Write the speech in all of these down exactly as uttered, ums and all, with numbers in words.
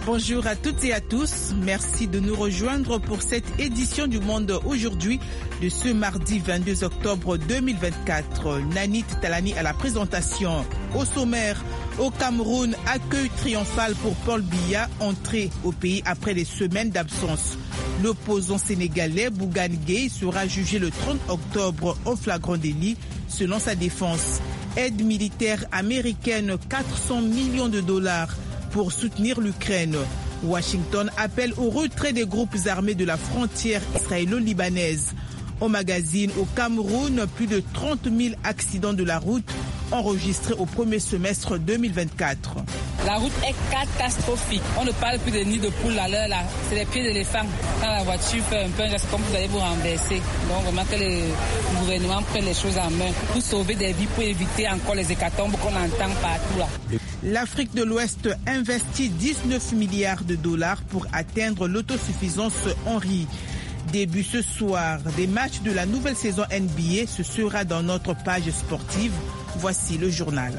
Bonjour à toutes et à tous. Merci de nous rejoindre pour cette édition du Monde aujourd'hui de ce mardi vingt-deux octobre deux mille vingt-quatre. Nanit Talani à la présentation. Au sommaire, au Cameroun, accueil triomphal pour Paul Biya, entré au pays après des semaines d'absence. L'opposant sénégalais Bougane Gueye sera jugé le trente octobre au flagrant délit selon sa défense. Aide militaire américaine, quatre cents millions de dollars pour soutenir l'Ukraine. Washington appelle au retrait des groupes armés de la frontière israélo-libanaise. Au magazine, au Cameroun, plus de trente mille accidents de la route enregistrés au premier semestre deux mille vingt-quatre. La route est catastrophique. On ne parle plus de nid de poule à l'heure là. C'est les pieds d'éléphant. Quand la voiture fait un peu un geste comme vous allez vous renverser. Donc vraiment que le gouvernement prenne les choses en main pour sauver des vies, pour éviter encore les hécatombes qu'on entend partout là. L'Afrique de l'Ouest investit dix-neuf milliards de dollars pour atteindre l'autosuffisance en riz. Début ce soir des matchs de la nouvelle saison N B A, ce sera dans notre page sportive. Voici le journal.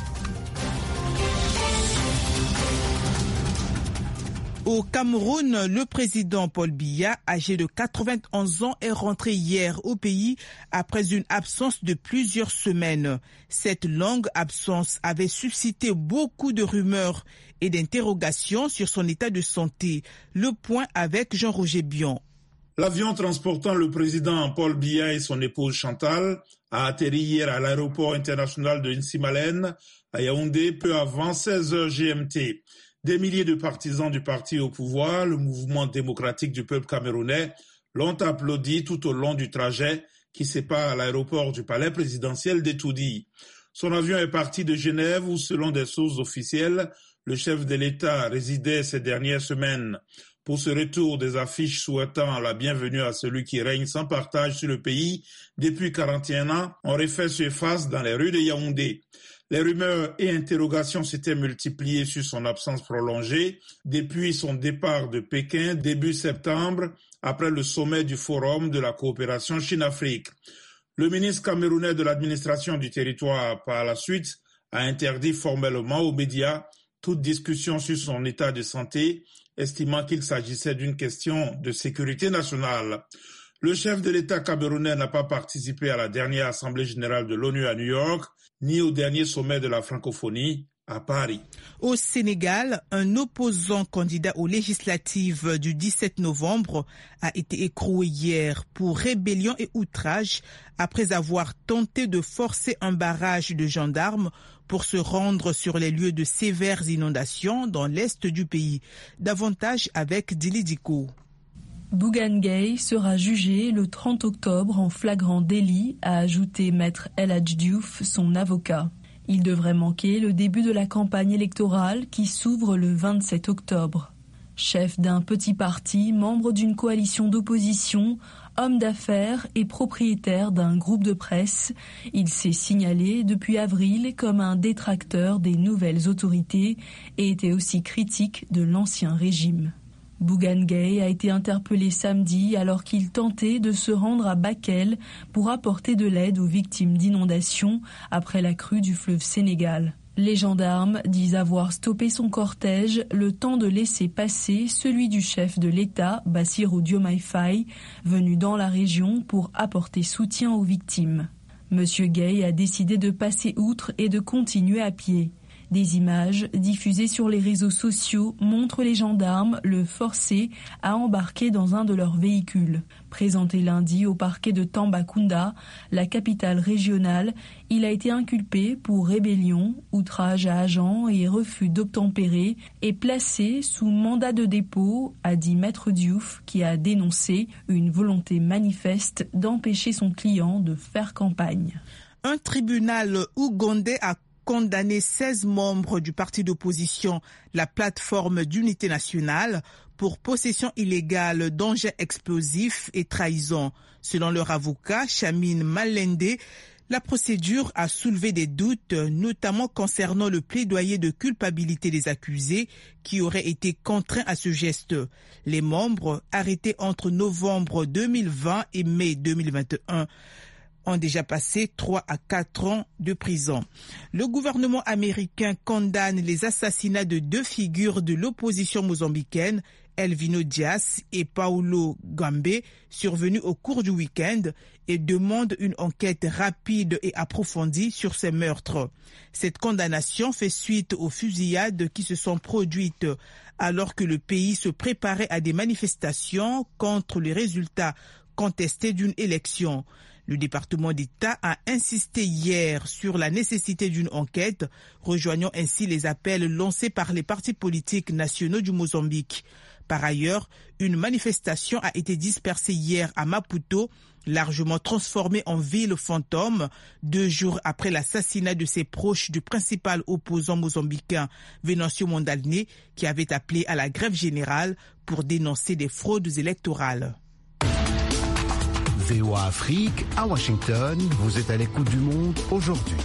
Au Cameroun, le président Paul Biya, âgé de quatre-vingt-onze ans, est rentré hier au pays après une absence de plusieurs semaines. Cette longue absence avait suscité beaucoup de rumeurs et d'interrogations sur son état de santé. Le point avec Jean-Roger Bion. L'avion transportant le président Paul Biya et son épouse Chantal a atterri hier à l'aéroport international de Nsimalen à Yaoundé peu avant seize heures G M T. Des milliers de partisans du parti au pouvoir, le mouvement démocratique du peuple camerounais, l'ont applaudi tout au long du trajet qui sépare l'aéroport du palais présidentiel d'Etoudi. Son avion est parti de Genève où, selon des sources officielles, le chef de l'État résidait ces dernières semaines. Pour ce retour, des affiches souhaitant la bienvenue à celui qui règne sans partage sur le pays depuis quarante et un ans ont refait surface dans les rues de Yaoundé. Les rumeurs et interrogations s'étaient multipliées sur son absence prolongée depuis son départ de Pékin début septembre après le sommet du Forum de la coopération Chine-Afrique. Le ministre camerounais de l'administration du territoire, par la suite, a interdit formellement aux médias toute discussion sur son état de santé, estimant qu'il s'agissait d'une question de sécurité nationale. Le chef de l'État camerounais n'a pas participé à la dernière Assemblée générale de l'ONU à New York, ni au dernier sommet de la francophonie à Paris. Au Sénégal, un opposant candidat aux législatives du dix-sept novembre a été écroué hier pour rébellion et outrage après avoir tenté de forcer un barrage de gendarmes pour se rendre sur les lieux de sévères inondations dans l'est du pays. Davantage avec Dili Diko. Bougane Gueye sera jugé le trente octobre en flagrant délit, a ajouté Maître El Hadj Diouf, son avocat. Il devrait manquer le début de la campagne électorale qui s'ouvre le vingt-sept octobre. Chef d'un petit parti, membre d'une coalition d'opposition, homme d'affaires et propriétaire d'un groupe de presse, il s'est signalé depuis avril comme un détracteur des nouvelles autorités et était aussi critique de l'ancien régime. Bougane Gueye a été interpellé samedi alors qu'il tentait de se rendre à Bakel pour apporter de l'aide aux victimes d'inondations après la crue du fleuve Sénégal. Les gendarmes disent avoir stoppé son cortège le temps de laisser passer celui du chef de l'État, Bassirou Diomaye Faye, venu dans la région pour apporter soutien aux victimes. Monsieur Gueye a décidé de passer outre et de continuer à pied. Des images diffusées sur les réseaux sociaux montrent les gendarmes le forcer à embarquer dans un de leurs véhicules. Présenté lundi au parquet de Tambacounda, la capitale régionale, il a été inculpé pour rébellion, outrage à agent et refus d'obtempérer et placé sous mandat de dépôt, a dit Maître Diouf, qui a dénoncé une volonté manifeste d'empêcher son client de faire campagne. Un tribunal ougandais a condamné seize membres du parti d'opposition, la plateforme d'unité nationale, pour possession illégale d'engins explosifs et trahison. Selon leur avocat, Chamine Malende, la procédure a soulevé des doutes, notamment concernant le plaidoyer de culpabilité des accusés qui auraient été contraints à ce geste. Les membres, arrêtés entre novembre deux mille vingt et mai deux mille vingt et un, ont déjà passé trois à quatre ans de prison. Le gouvernement américain condamne les assassinats de deux figures de l'opposition mozambicaine, Elvino Dias et Paulo Gambe, survenus au cours du week-end, et demande une enquête rapide et approfondie sur ces meurtres. Cette condamnation fait suite aux fusillades qui se sont produites alors que le pays se préparait à des manifestations contre les résultats contestés d'une élection. Le département d'État a insisté hier sur la nécessité d'une enquête, rejoignant ainsi les appels lancés par les partis politiques nationaux du Mozambique. Par ailleurs, une manifestation a été dispersée hier à Maputo, largement transformée en ville fantôme, deux jours après l'assassinat de ses proches du principal opposant mozambicain, Venancio Mondlane, qui avait appelé à la grève générale pour dénoncer des fraudes électorales. V O A Afrique, à Washington, vous êtes à l'écoute du monde aujourd'hui.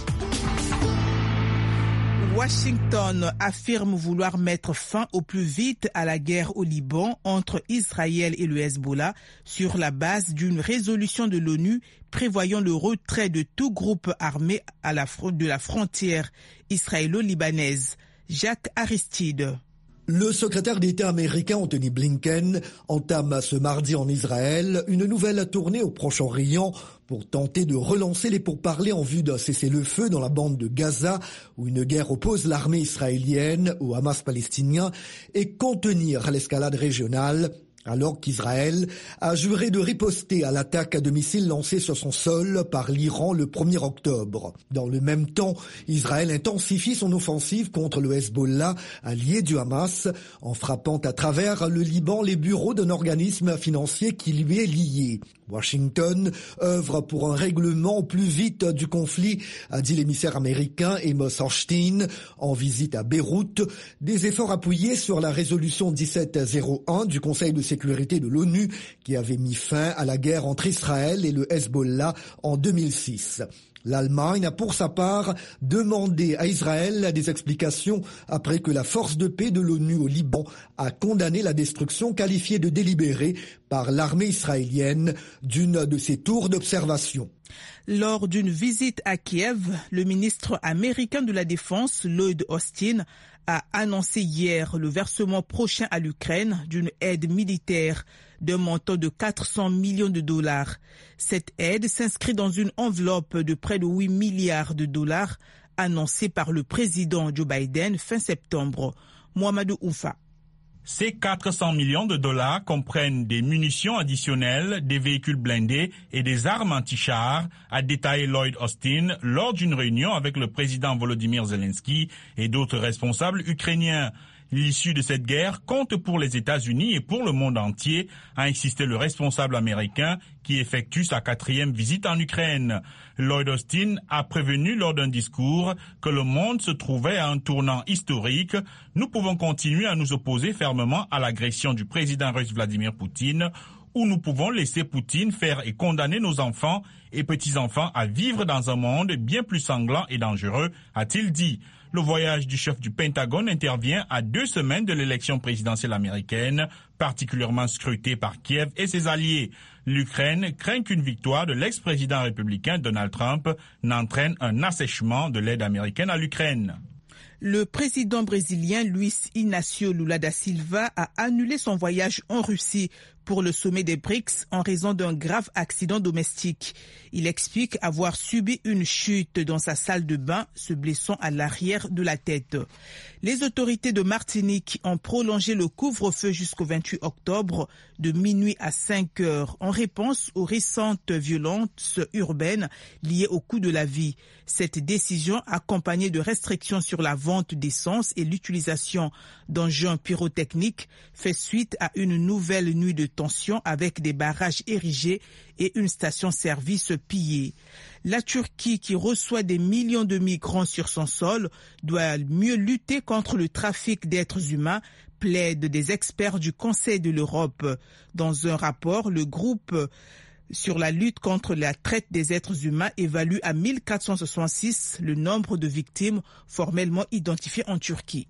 Washington affirme vouloir mettre fin au plus vite à la guerre au Liban entre Israël et le Hezbollah sur la base d'une résolution de l'ONU prévoyant le retrait de tout groupe armé à la fr- de la frontière israélo-libanaise. Jacques Aristide. Le secrétaire d'État américain Anthony Blinken entame ce mardi en Israël une nouvelle tournée au Proche-Orient pour tenter de relancer les pourparlers en vue d'un cessez-le-feu dans la bande de Gaza où une guerre oppose l'armée israélienne au Hamas palestinien et contenir l'escalade régionale, alors qu'Israël a juré de riposter à l'attaque de missiles lancée sur son sol par l'Iran le premier octobre. Dans le même temps, Israël intensifie son offensive contre le Hezbollah, allié du Hamas, en frappant à travers le Liban les bureaux d'un organisme financier qui lui est lié. Washington œuvre pour un règlement au plus vite du conflit, a dit l'émissaire américain Amos Hochstein en visite à Beyrouth. Des efforts appuyés sur la résolution dix-sept zéro un du Conseil de sécurité de l'ONU qui avait mis fin à la guerre entre Israël et le Hezbollah en deux mille six. L'Allemagne a pour sa part demandé à Israël des explications après que la force de paix de l'ONU au Liban a condamné la destruction qualifiée de délibérée par l'armée israélienne d'une de ses tours d'observation. Lors d'une visite à Kiev, le ministre américain de la Défense, Lloyd Austin, a annoncé hier le versement prochain à l'Ukraine d'une aide militaire d'un montant de quatre cents millions de dollars. Cette aide s'inscrit dans une enveloppe de près de huit milliards de dollars annoncée par le président Joe Biden fin septembre. Mohamedou Oufa. Ces quatre cents millions de dollars comprennent des munitions additionnelles, des véhicules blindés et des armes anti-chars, a détaillé Lloyd Austin lors d'une réunion avec le président Volodymyr Zelensky et d'autres responsables ukrainiens. L'issue de cette guerre compte pour les États-Unis et pour le monde entier, a insisté le responsable américain qui effectue sa quatrième visite en Ukraine. Lloyd Austin a prévenu lors d'un discours que le monde se trouvait à un tournant historique. Nous pouvons continuer à nous opposer fermement à l'agression du président russe Vladimir Poutine, ou nous pouvons laisser Poutine faire et condamner nos enfants et petits-enfants à vivre dans un monde bien plus sanglant et dangereux, a-t-il dit. Le voyage du chef du Pentagone intervient à deux semaines de l'élection présidentielle américaine, particulièrement scrutée par Kiev et ses alliés. L'Ukraine craint qu'une victoire de l'ex-président républicain Donald Trump n'entraîne un assèchement de l'aide américaine à l'Ukraine. Le président brésilien Luiz Inácio Lula da Silva a annulé son voyage en Russie pour le sommet des B R I C S en raison d'un grave accident domestique. Il explique avoir subi une chute dans sa salle de bain, se blessant à l'arrière de la tête. Les autorités de Martinique ont prolongé le couvre-feu jusqu'au vingt-huit octobre de minuit à cinq heures en réponse aux récentes violences urbaines liées au coût de la vie. Cette décision, accompagnée de restrictions sur la vente d'essence et l'utilisation d'engins pyrotechniques, fait suite à une nouvelle nuit de tension avec des barrages érigés et une station-service pillée. La Turquie, qui reçoit des millions de migrants sur son sol, doit mieux lutter contre le trafic d'êtres humains, plaident des experts du Conseil de l'Europe. Dans un rapport, le groupe sur la lutte contre la traite des êtres humains évalue à mille quatre cent soixante-six le nombre de victimes formellement identifiées en Turquie.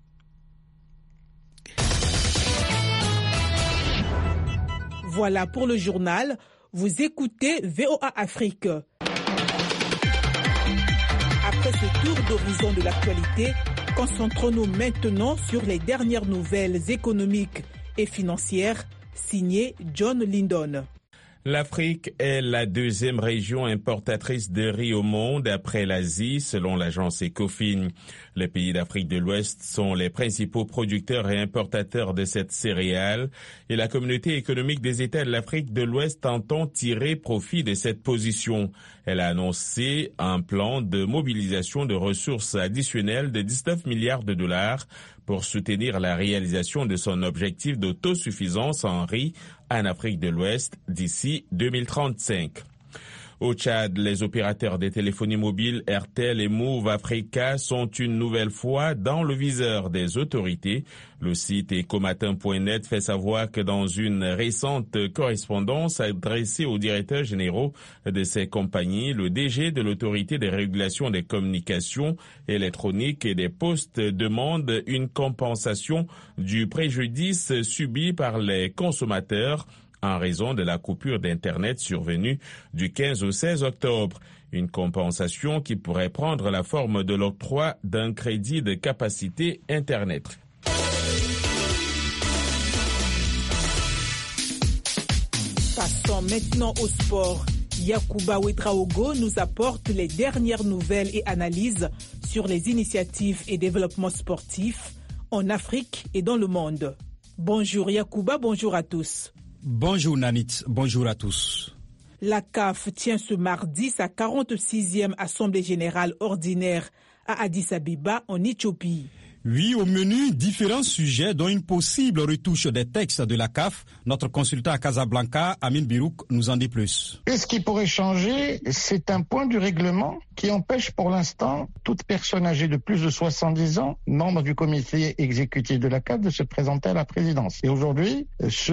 Voilà pour le journal. Vous écoutez V O A Afrique. ce tour d'horizon de l'actualité, concentrons-nous maintenant sur les dernières nouvelles économiques et financières, signées John Lindon. L'Afrique est la deuxième région importatrice de riz au monde après l'Asie, selon l'agence Ecofin. Les pays d'Afrique de l'Ouest sont les principaux producteurs et importateurs de cette céréale et la communauté économique des États de l'Afrique de l'Ouest entend tirer profit de cette position. Elle a annoncé un plan de mobilisation de ressources additionnelles de dix-neuf milliards de dollars pour soutenir la réalisation de son objectif d'autosuffisance en riz en Afrique de l'Ouest d'ici deux mille trente-cinq. Au Tchad, les opérateurs des téléphonies mobiles Airtel et Move Africa sont une nouvelle fois dans le viseur des autorités. Le site ecomatin point net fait savoir que dans une récente correspondance adressée aux directeurs généraux de ces compagnies, le D G de l'autorité de régulation des communications électroniques et des postes demande une compensation du préjudice subi par les consommateurs en raison de la coupure d'Internet survenue du quinze au seize octobre. Une compensation qui pourrait prendre la forme de l'octroi d'un crédit de capacité Internet. Passons maintenant au sport. Yacouba Ouedraogo nous apporte les dernières nouvelles et analyses sur les initiatives et développements sportifs en Afrique et dans le monde. Bonjour Yacouba, bonjour à tous. Bonjour Nanit, bonjour à tous. La C A F tient ce mardi sa quarante-sixième Assemblée générale ordinaire à Addis Abeba en Éthiopie. Oui, au menu, différents sujets dont une possible retouche des textes de la C A F. Notre consultant à Casablanca, Amin Birouk, nous en dit plus. Et ce qui pourrait changer, c'est un point du règlement qui empêche pour l'instant toute personne âgée de plus de soixante-dix ans, membre du comité exécutif de la C A F, de se présenter à la présidence. Et aujourd'hui,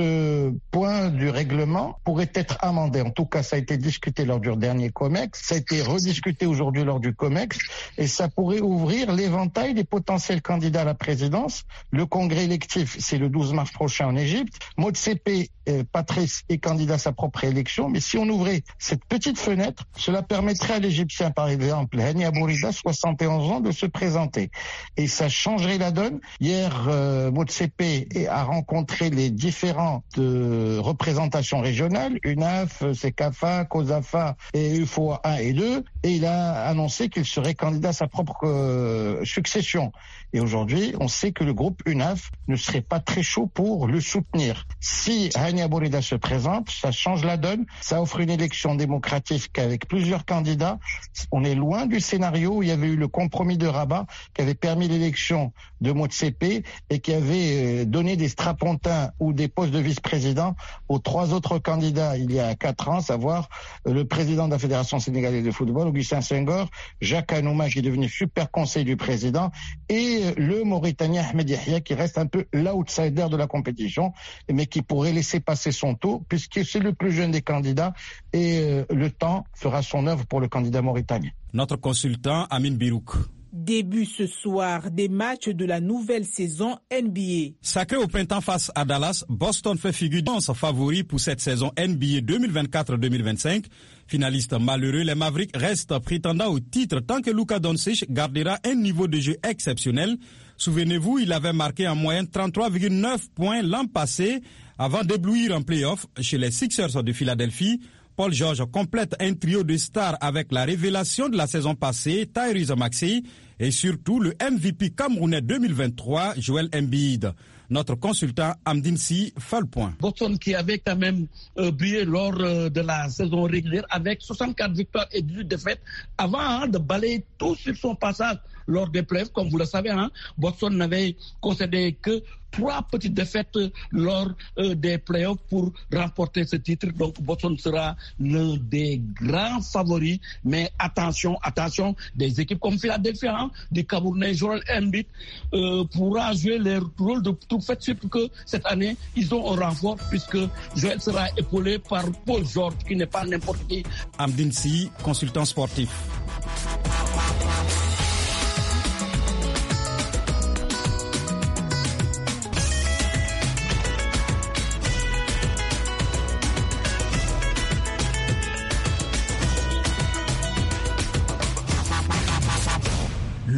ce point du règlement pourrait être amendé. En tout cas, ça a été discuté lors du dernier COMEX, ça a été rediscuté aujourd'hui lors du COMEX, et ça pourrait ouvrir l'éventail des potentiels candidats candidat à la présidence. Le congrès électif, c'est le douze mars prochain en Égypte. Motsepe, euh, Patrice est candidat à sa propre élection. Mais si on ouvrait cette petite fenêtre, cela permettrait à l'Égyptien, par exemple, Hani Abourida, soixante et onze ans, de se présenter. Et ça changerait la donne. Hier, euh, Motsepe a rencontré les différentes euh, représentations régionales, U N A F, CECAFA, COSAFA et U F O A un et deux, et il a annoncé qu'il serait candidat à sa propre euh, succession. Et aujourd'hui, on sait que le groupe U N A F ne serait pas très chaud pour le soutenir. Si Hani Abourida se présente, ça change la donne, ça offre une élection démocratique avec plusieurs candidats. On est loin du scénario où il y avait eu le compromis de Rabat qui avait permis l'élection de Motsepe et qui avait donné des strapontins ou des postes de vice-président aux trois autres candidats il y a quatre ans, à savoir le président de la Fédération sénégalaise de football, Augustin Senghor, Jacques Anouma qui est devenu super conseiller du président et le Mauritanien Ahmed Yahya qui reste un peu l'outsider de la compétition mais qui pourrait laisser passer son tour puisque c'est le plus jeune des candidats et euh, le temps fera son œuvre pour le candidat mauritanien. Notre consultant Amin Birouk. Début ce soir des matchs de la nouvelle saison N B A. Sacré au printemps face à Dallas, Boston fait figure de favori pour cette saison N B A deux mille vingt-quatre deux mille vingt-cinq. Finaliste malheureux, les Mavericks restent prétendants au titre tant que Luka Doncic gardera un niveau de jeu exceptionnel. Souvenez-vous, il avait marqué en moyenne trente-trois virgule neuf points l'an passé avant d'éblouir en play-off chez les Sixers de Philadelphie. Paul George complète un trio de stars avec la révélation de la saison passée, Tyrese Maxey, et surtout le M V P camerounais deux mille vingt-trois, Joel Embiid. Notre consultant Amdine Si fait le point. Boston qui avait quand même euh, brillé lors euh, de la saison régulière avec soixante-quatre victoires et dix-huit défaites avant hein, de balayer tout sur son passage lors des playoffs. Comme vous le savez, hein, Boston n'avait concédé que trois petites défaites lors euh, des playoffs pour remporter ce titre. Donc Boston sera l'un des grands favoris. Mais attention, attention, des équipes comme Philadelphia, hein, du Camerounais Joel Embiid euh, pourra jouer les rôles de tout fait, surtout que cette année, ils ont un renfort puisque Joel sera épaulé par Paul George qui n'est pas n'importe qui. Amdine Si, consultant sportif.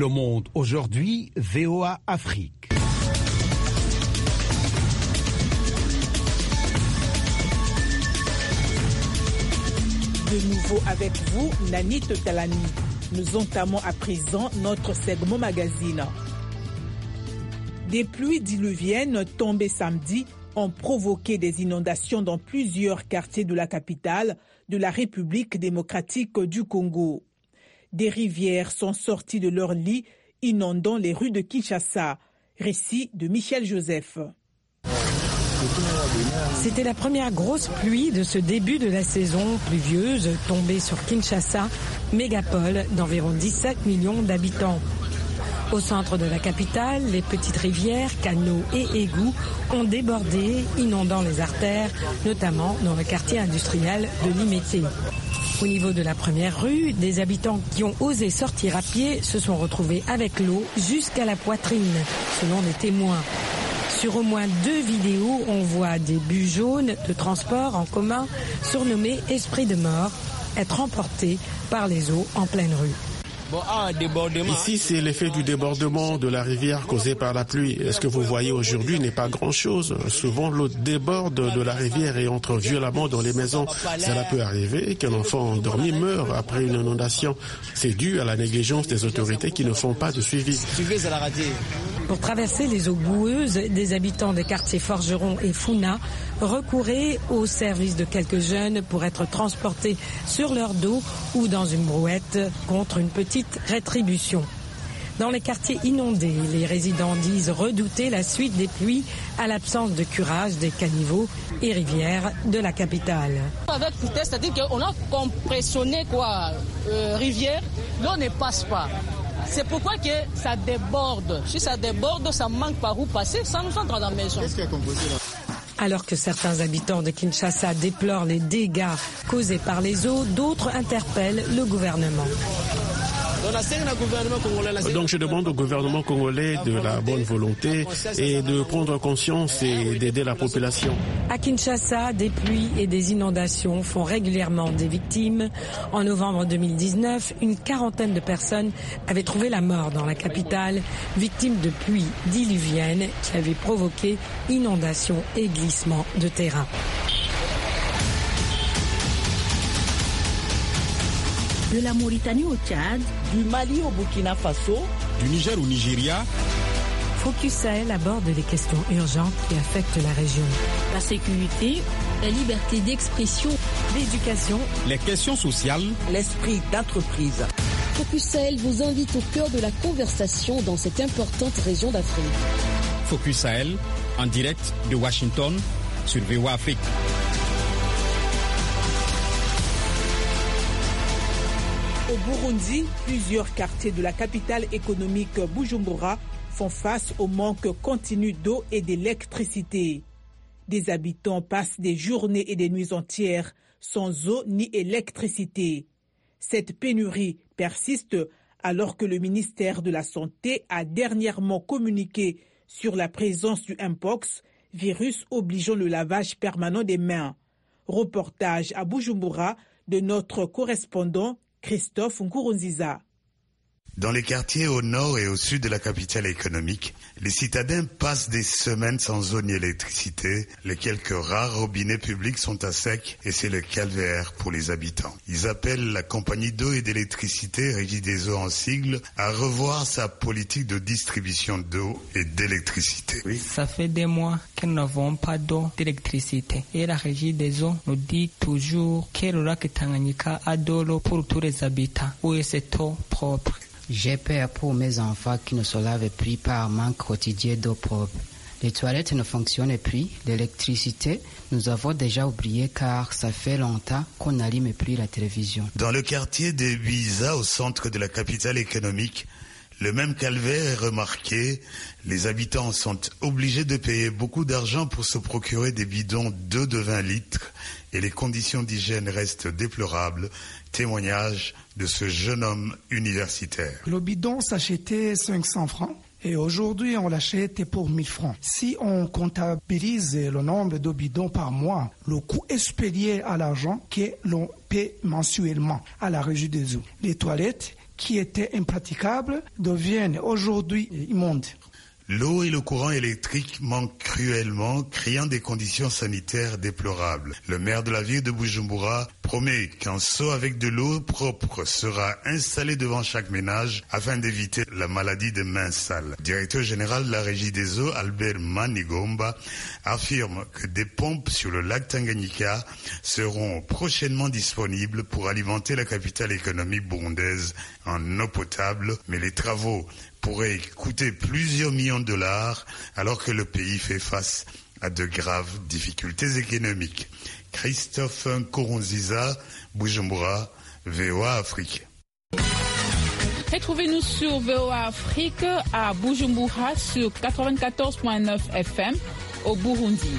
monde aujourd'hui, V O A Afrique. De nouveau avec vous, Nanit Talani. Nous entamons à présent notre segment magazine. Des pluies diluviennes tombées samedi ont provoqué des inondations dans plusieurs quartiers de la capitale de la République démocratique du Congo. Des rivières sont sorties de leur lit, inondant les rues de Kinshasa. Récit de Michel Joseph. C'était la première grosse pluie de ce début de la saison pluvieuse tombée sur Kinshasa, mégapole d'environ dix-sept millions d'habitants. Au centre de la capitale, les petites rivières, canaux et égouts ont débordé, inondant les artères, notamment dans le quartier industriel de Limete. Au niveau de la première rue, des habitants qui ont osé sortir à pied se sont retrouvés avec l'eau jusqu'à la poitrine, selon les témoins. Sur au moins deux vidéos, on voit des bus jaunes de transport en commun, surnommés « Esprit de mort », être emportés par les eaux en pleine rue. Ici, c'est l'effet du débordement de la rivière causé par la pluie. Ce que vous voyez aujourd'hui n'est pas grand-chose. Souvent, l'eau déborde de la rivière et entre violemment dans les maisons. Cela peut arriver qu'un enfant endormi meure après une inondation. C'est dû à la négligence des autorités qui ne font pas de suivi. Pour traverser les eaux boueuses, des habitants des quartiers Forgeron et Funa recouraient au service de quelques jeunes pour être transportés sur leur dos ou dans une brouette contre une petite rétribution. Dans les quartiers inondés, les résidents disent redouter la suite des pluies à l'absence de curage des caniveaux et rivières de la capitale. Avec vitesse, c'est-à-dire qu'on a compressionné quoi, euh, rivière, l'eau ne passe pas. C'est pourquoi que ça déborde. Si ça déborde, ça manque par où passer, ça nous entre dans la maison. Qu'est-ce qui a composé là ? Alors que certains habitants de Kinshasa déplorent les dégâts causés par les eaux, d'autres interpellent le gouvernement. Donc je demande au gouvernement congolais de la bonne volonté et de prendre conscience et d'aider la population. À Kinshasa, des pluies et des inondations font régulièrement des victimes. En novembre deux mille dix-neuf, une quarantaine de personnes avaient trouvé la mort dans la capitale, victimes de pluies diluviennes qui avaient provoqué inondations et glissements de terrain. De la Mauritanie au Tchad, du Mali au Burkina Faso, du Niger au Nigeria. Focus Sahel aborde les questions urgentes qui affectent la région. La sécurité, la liberté d'expression, l'éducation, les questions sociales, l'esprit d'entreprise. Focus Sahel vous invite au cœur de la conversation dans cette importante région d'Afrique. Focus Sahel, en direct de Washington, sur V O A Afrique. Au Burundi, plusieurs quartiers de la capitale économique Bujumbura font face au manque continu d'eau et d'électricité. Des habitants passent des journées et des nuits entières sans eau ni électricité. Cette pénurie persiste alors que le ministère de la Santé a dernièrement communiqué sur la présence du Mpox, virus obligeant le lavage permanent des mains. Reportage à Bujumbura de notre correspondant Christophe Nkurunziza. Dans les quartiers au nord et au sud de la capitale économique, les citadins passent des semaines sans eau ni électricité. Les quelques rares robinets publics sont à sec et c'est le calvaire pour les habitants. Ils appellent la compagnie d'eau et d'électricité, Regideso en sigle, à revoir sa politique de distribution d'eau et d'électricité. Oui. Ça fait des mois que nous n'avons pas d'eau, d'électricité. Et la Regideso nous dit toujours que le lac Tanganyika a de l'eau pour tous les habitants. Où est cette eau propre? J'ai peur pour mes enfants qui ne se lavent plus par manque quotidien d'eau propre. Les toilettes ne fonctionnent plus. L'électricité, nous avons déjà oublié car ça fait longtemps qu'on n'allume plus la télévision. Dans le quartier de Biza, au centre de la capitale économique, le même calvaire est remarqué. Les habitants sont obligés de payer beaucoup d'argent pour se procurer des bidons d'eau de vingt litres et les conditions d'hygiène restent déplorables. Témoignage de ce jeune homme universitaire. Le bidon s'achetait cinq cents francs et aujourd'hui on l'achète pour mille francs. Si on comptabilise le nombre de bidons par mois, le coût est supérieur à l'argent que l'on paie mensuellement à la régie des eaux. Les toilettes qui étaient impraticables deviennent aujourd'hui immondes. L'eau et le courant électrique manquent cruellement, créant des conditions sanitaires déplorables. Le maire de la ville de Bujumbura promet qu'un seau avec de l'eau propre sera installé devant chaque ménage afin d'éviter la maladie des mains sales. Le directeur général de la Régie des eaux, Albert Manigomba, affirme que des pompes sur le lac Tanganyika seront prochainement disponibles pour alimenter la capitale économique burundaise en eau potable, mais les travaux pourrait coûter plusieurs millions de dollars alors que le pays fait face à de graves difficultés économiques. Christophe Nkurunziza, Bujumbura, V O A Afrique. Retrouvez-nous sur V O A Afrique à Bujumbura sur quatre-vingt-quatorze virgule neuf F M au Burundi.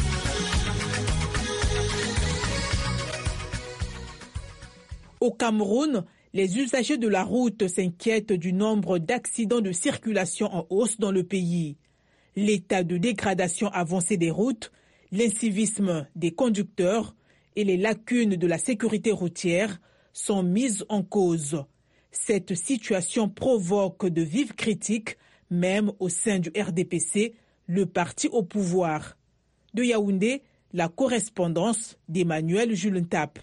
Au Cameroun, les usagers de la route s'inquiètent du nombre d'accidents de circulation en hausse dans le pays. L'état de dégradation avancée des routes, l'incivisme des conducteurs et les lacunes de la sécurité routière sont mises en cause. Cette situation provoque de vives critiques, même au sein du R D P C, le parti au pouvoir. De Yaoundé, la correspondance d'Emmanuel Julentap.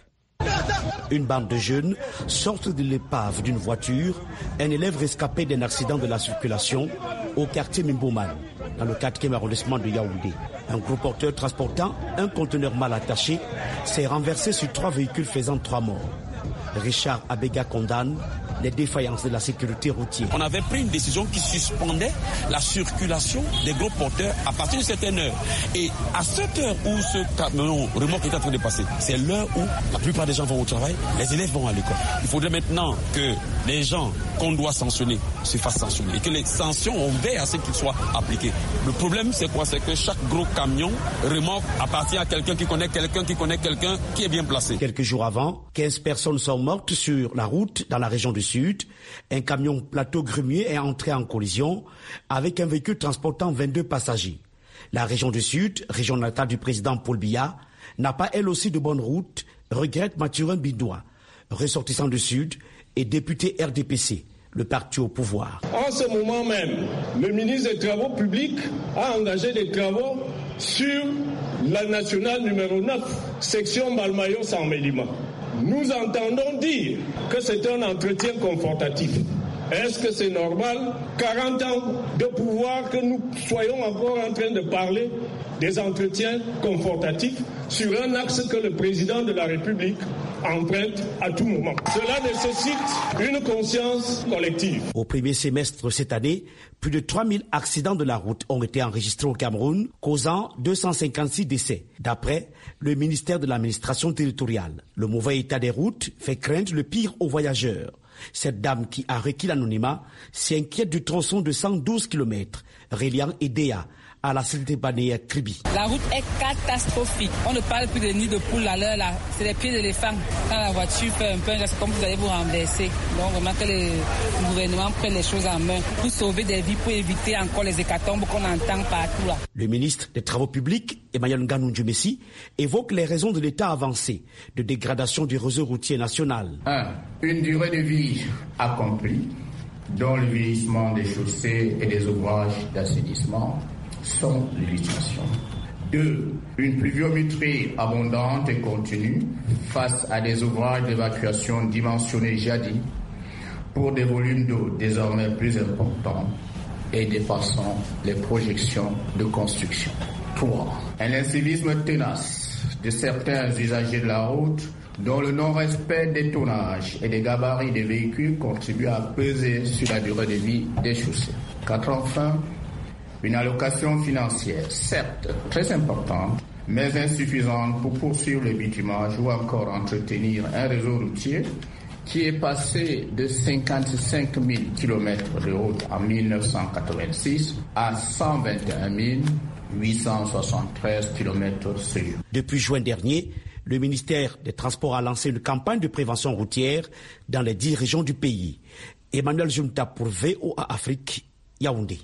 Une bande de jeunes sortent de l'épave d'une voiture, un élève rescapé d'un accident de la circulation au quartier Mimboman, dans le quatrième arrondissement de Yaoundé. Un gros porteur transportant un conteneur mal attaché s'est renversé sur trois véhicules faisant trois morts. Richard Abega condamne les défaillances de la sécurité routière. On avait pris une décision qui suspendait la circulation des gros porteurs à partir de certaines heures. Et à cette heure où ce camion remorque est en train de passer, c'est l'heure où la plupart des gens vont au travail, les élèves vont à l'école. Il faudrait maintenant que les gens qu'on doit sanctionner se fassent sanctionner et que les sanctions, on veille à ce qu'ils soient appliqués. Le problème, c'est quoi? C'est que chaque gros camion remorque appartient à quelqu'un qui connaît quelqu'un qui connaît quelqu'un qui est bien placé. Quelques jours avant, quinze personnes sont mortes sur la route dans la région du Sud. Un camion plateau grumier est entré en collision avec un véhicule transportant vingt-deux passagers. La région du Sud, région natale du président Paul Biya, n'a pas elle aussi de bonnes routes, regrette Mathurin Bidoua, ressortissant du Sud et député R D P C, le parti au pouvoir. En ce moment même, le ministre des Travaux publics a engagé des travaux sur la nationale numéro neuf, section Malmayo-Saint-Mélima. Nous entendons dire que c'est un entretien confortatif. Est-ce que c'est normal, quarante ans de pouvoir, que nous soyons encore en train de parler des entretiens confortatifs sur un axe que le président de la République emprunte à tout moment? Cela nécessite une conscience collective. Au premier semestre de cette année, plus de trois mille accidents de la route ont été enregistrés au Cameroun, causant deux cent cinquante-six décès, d'après le ministère de l'administration territoriale. Le mauvais état des routes fait craindre le pire aux voyageurs. Cette dame qui a requis l'anonymat s'inquiète du tronçon de cent douze kilomètres reliant Edea à la cité balnéaire Kribi. La route est catastrophique. On ne parle plus de nids de poules à l'heure là. C'est les pieds d'éléphant. Quand la voiture fait un peu, c'est comme vous allez vous renverser. Donc vraiment que le gouvernement prenne les choses en main pour sauver des vies, pour éviter encore les hécatombes qu'on entend partout là. Le ministre des Travaux publics, Emmanuel Ngannou-Djumessi, évoque les raisons de l'état avancé de dégradation du réseau routier national. un. Une durée de vie accomplie, dont le vieillissement des chaussées et des ouvrages d'assainissement sans l'illustration. deux. Une pluviométrie abondante et continue face à des ouvrages d'évacuation dimensionnés jadis pour des volumes d'eau désormais plus importants et dépassant les projections de construction. trois. Un incivisme tenace de certains usagers de la route dont le non-respect des tonnages et des gabarits des véhicules contribue à peser sur la durée de vie des chaussées. quatre. Enfin, une allocation financière, certes très importante, mais insuffisante pour poursuivre le bitumage ou encore entretenir un réseau routier qui est passé de cinquante-cinq mille kilomètres de route en mille neuf cent quatre-vingt-six à cent vingt et un mille huit cent soixante-treize kilomètres ce jour. Depuis juin dernier, le ministère des Transports a lancé une campagne de prévention routière dans les dix régions du pays. Emmanuel Junta pour V O A Afrique, Yaoundé.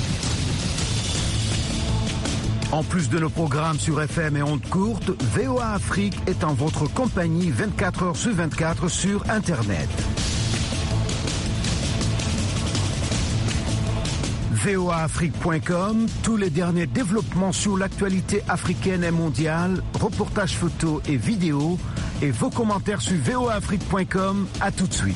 En plus de nos programmes sur F M et ondes courtes, V O A Afrique est en votre compagnie vingt-quatre heures sur vingt-quatre sur Internet. V O A Afrique point com, tous les derniers développements sur l'actualité africaine et mondiale, reportages photos et vidéos, et vos commentaires sur V O A Afrique point com. À tout de suite.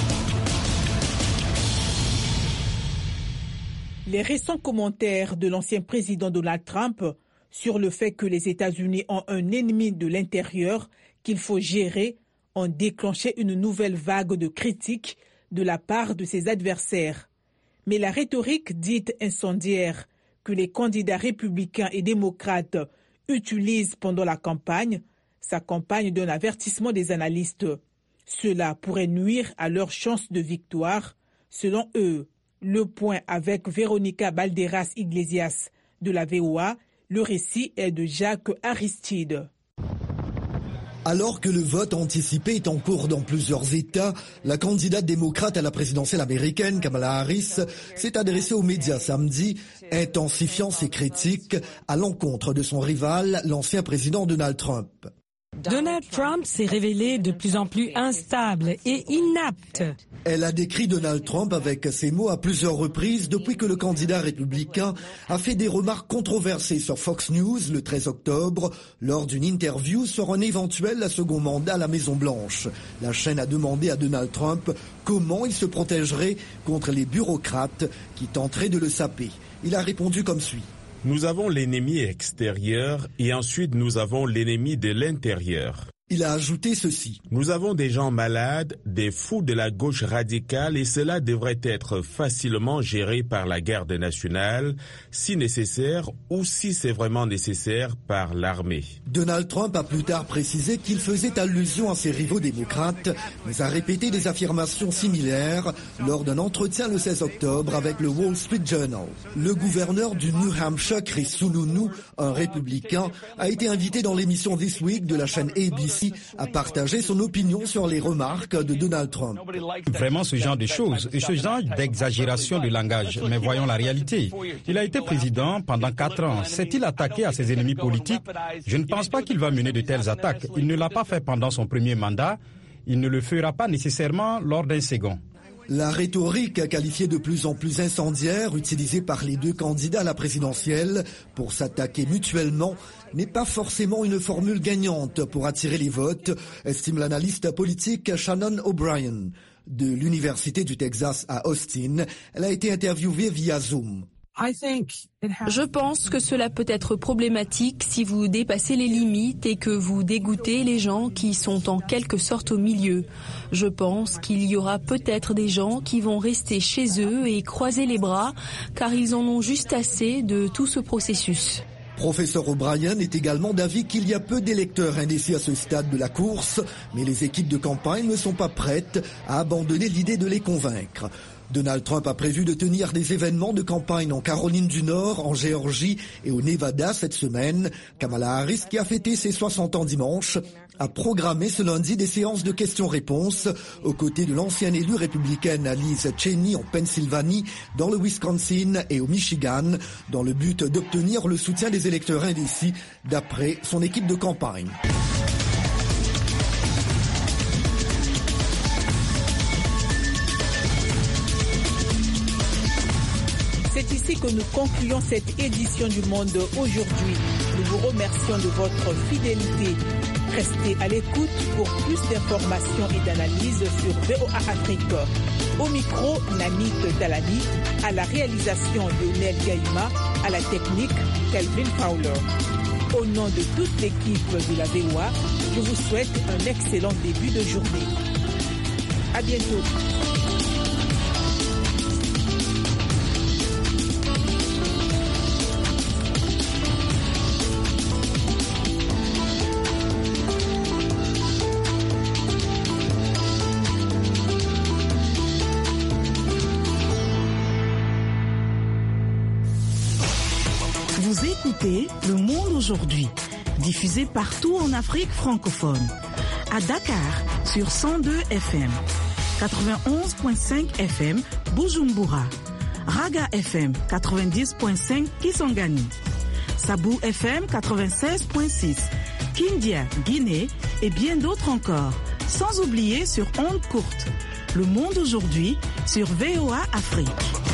Les récents commentaires de l'ancien président Donald Trump sur le fait que les États-Unis ont un ennemi de l'intérieur qu'il faut gérer ont déclenché une nouvelle vague de critiques de la part de ses adversaires. Mais la rhétorique dite incendiaire que les candidats républicains et démocrates utilisent pendant la campagne s'accompagne d'un avertissement des analystes. Cela pourrait nuire à leurs chances de victoire, selon eux. Le point avec Véronica Balderas Iglesias de la V O A, le récit est de Jacques Aristide. Alors que le vote anticipé est en cours dans plusieurs États, la candidate démocrate à la présidentielle américaine, Kamala Harris, s'est adressée aux médias samedi, intensifiant ses critiques à l'encontre de son rival, l'ancien président Donald Trump. Donald Trump s'est révélé de plus en plus instable et inapte. Elle a décrit Donald Trump avec ces mots à plusieurs reprises depuis que le candidat républicain a fait des remarques controversées sur Fox News le treize octobre lors d'une interview sur un éventuel second mandat à la Maison-Blanche. La chaîne a demandé à Donald Trump comment il se protégerait contre les bureaucrates qui tenteraient de le saper. Il a répondu comme suit. Nous avons l'ennemi extérieur et ensuite nous avons l'ennemi de l'intérieur. Il a ajouté ceci. Nous avons des gens malades, des fous de la gauche radicale et cela devrait être facilement géré par la garde nationale, si nécessaire ou si c'est vraiment nécessaire par l'armée. Donald Trump a plus tard précisé qu'il faisait allusion à ses rivaux démocrates, mais a répété des affirmations similaires lors d'un entretien le seize octobre avec le Wall Street Journal. Le gouverneur du New Hampshire, Chris Sununu, un républicain, a été invité dans l'émission This Week de la chaîne A B C à partager son opinion sur les remarques de Donald Trump. Vraiment ce genre de choses, ce genre d'exagération de langage. Mais voyons la réalité. Il a été président pendant quatre ans. S'est-il attaqué à ses ennemis politiques? Je ne pense pas qu'il va mener de telles attaques. Il ne l'a pas fait pendant son premier mandat. Il ne le fera pas nécessairement lors d'un second. La rhétorique qualifiée de plus en plus incendiaire utilisée par les deux candidats à la présidentielle pour s'attaquer mutuellement n'est pas forcément une formule gagnante pour attirer les votes, estime l'analyste politique Shannon O'Brien. De l'Université du Texas à Austin, elle a été interviewée via Zoom. Je pense que cela peut être problématique si vous dépassez les limites et que vous dégoûtez les gens qui sont en quelque sorte au milieu. Je pense qu'il y aura peut-être des gens qui vont rester chez eux et croiser les bras car ils en ont juste assez de tout ce processus. Professeur O'Brien est également d'avis qu'il y a peu d'électeurs indécis à ce stade de la course, mais les équipes de campagne ne sont pas prêtes à abandonner l'idée de les convaincre. Donald Trump a prévu de tenir des événements de campagne en Caroline du Nord, en Géorgie et au Nevada cette semaine. Kamala Harris, qui a fêté ses soixante ans dimanche, a programmé ce lundi des séances de questions-réponses aux côtés de l'ancienne élue républicaine Liz Cheney en Pennsylvanie, dans le Wisconsin et au Michigan, dans le but d'obtenir le soutien des électeurs indécis, d'après son équipe de campagne. C'est ici que nous concluons cette édition du Monde aujourd'hui. Nous vous remercions de votre fidélité. Restez à l'écoute pour plus d'informations et d'analyses sur V O A Afrique. Au micro, Nanit Talani, à la réalisation Lionel Gaïma, à la technique Kelvin Fowler. Au nom de toute l'équipe de la V O A, je vous souhaite un excellent début de journée. À bientôt. Vous écoutez Le Monde aujourd'hui, diffusé partout en Afrique francophone. À Dakar, sur cent deux F M, quatre-vingt-onze virgule cinq F M, Bujumbura, Raga F M, quatre-vingt-dix virgule cinq Kisangani, Sabou F M, quatre-vingt-seize virgule six, Kindia, Guinée et bien d'autres encore, sans oublier sur ondes courtes. Le Monde aujourd'hui sur V O A Afrique.